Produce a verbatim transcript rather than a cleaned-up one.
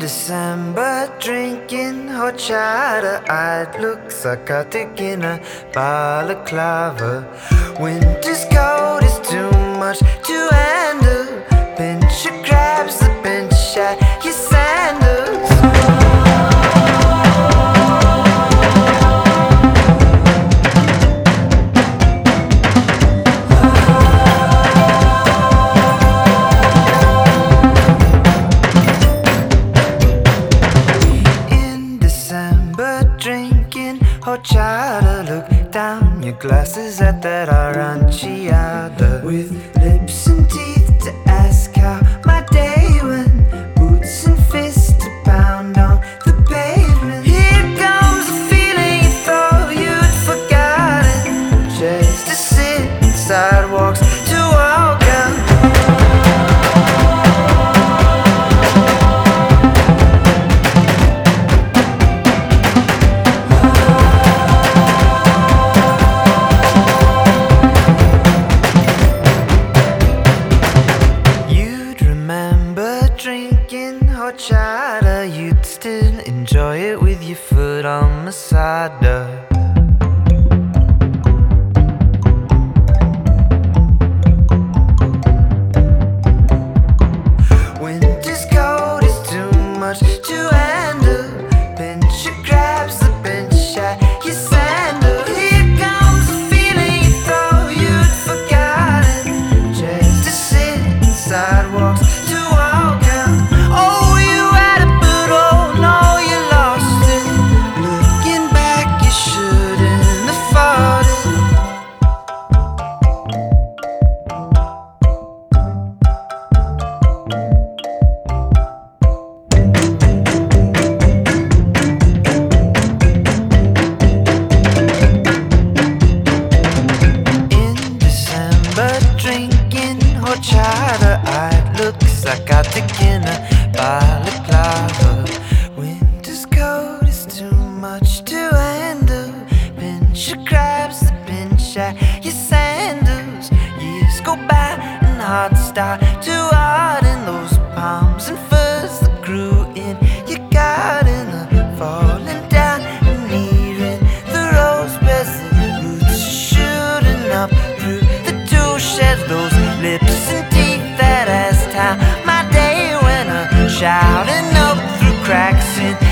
December, drinking horchata, I'd look psychotic in a balaclava. Winter's cold is too much to handle. Pinch your crabs, the pinch at your sandals. Drinking horchata, look down your glasses at that aranciata. With lips and teeth to ask how my day went, boots and fists to pound on the pavement. Here comes a feeling you thought you'd forgotten, chairs to sit and sidewalks to walk on. Drinking horchata, you'd still enjoy it with your foot on Masada. Winter's cold is too much to handle. Pinch your crabs, the pinch at your sandal. Here comes a feeling you thought you'd forgotten, chairs to sit and sidewalks to walk. Oh, you had it, but oh no, you lost it. Looking back, you shouldn't have fought it. In December, drinking horchata, I'd look psychotic in a balaclava. Winter's cold is too much to handle. Pinch your crabs, the pinch at your sandals. Years go by and hearts start to harden. Those palms and furs that grew in your garden are falling down and nearing the rose beds. The roots shooting up through the two sheds. Those lips and teeth that as time my day went a shouting up through cracks in